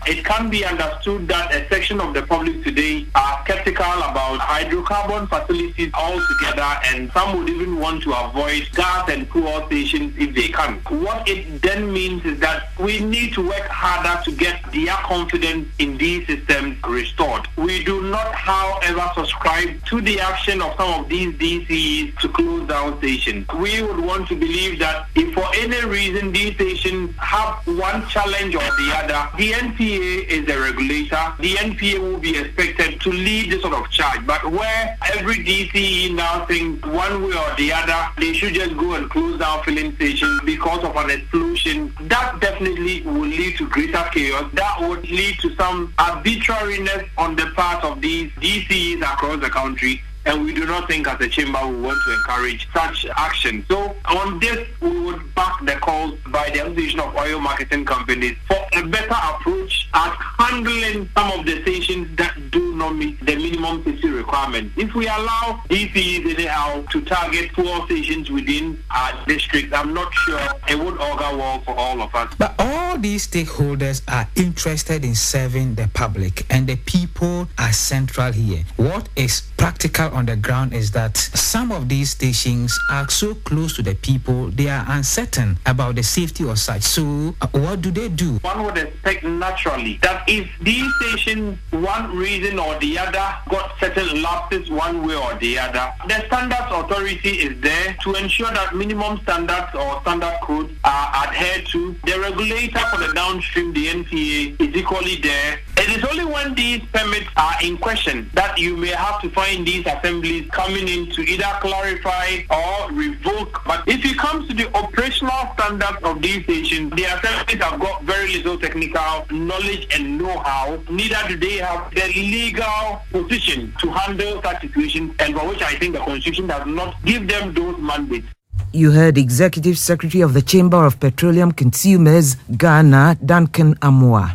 it can be understood that a section of the public today are skeptical about hydrocarbon facilities altogether, and some would even want to avoid gas and fuel stations if they can. What it then means is that we need to work harder to get their confidence in these systems restored. We do not, however, subscribe to the action of some of these DCEs to close down stations. We would want to believe that if for any reason these stations have one challenge or the other, the NPA is a regulator. The NPA will be expected to lead this sort of charge. But where every DCE now thinks one way or the other, they should just go and close down filling stations because of an explosion, that definitely will lead to greater chaos. That would lead to some arbitrariness on the part of these DCEs across the country. And we do not think as a chamber we want to encourage such action. So on this, we would back the calls by the Association of Oil Marketing Companies for a better approach at handling some of the stations that do not meet the minimum safety requirements. If we allow DCEs anyhow to target fuel stations within our district, I'm not sure it would augur well for all of us. But all these stakeholders are interested in serving the public, and the people are central here. What is practical on the ground is that some of these stations are so close to the people, they are uncertain about the safety or such. So what do they do? One would expect naturally that if these stations, one reason or the other, got certain lapses one way or the other, the standards authority is there to ensure that minimum standards or standard codes are adhered to. The regulator for the downstream, the NPA, is equally there. It is only when these permits are in question that you may have to find these assemblies coming in to either clarify or revoke. But if it comes to the operational standards of these stations, the assemblies have got very little technical knowledge and know-how. Neither do they have the legal position to handle such situations, and for which I think the Constitution does not give them those mandates. You heard Executive Secretary of the Chamber of Petroleum Consumers, Ghana, Duncan Amoah.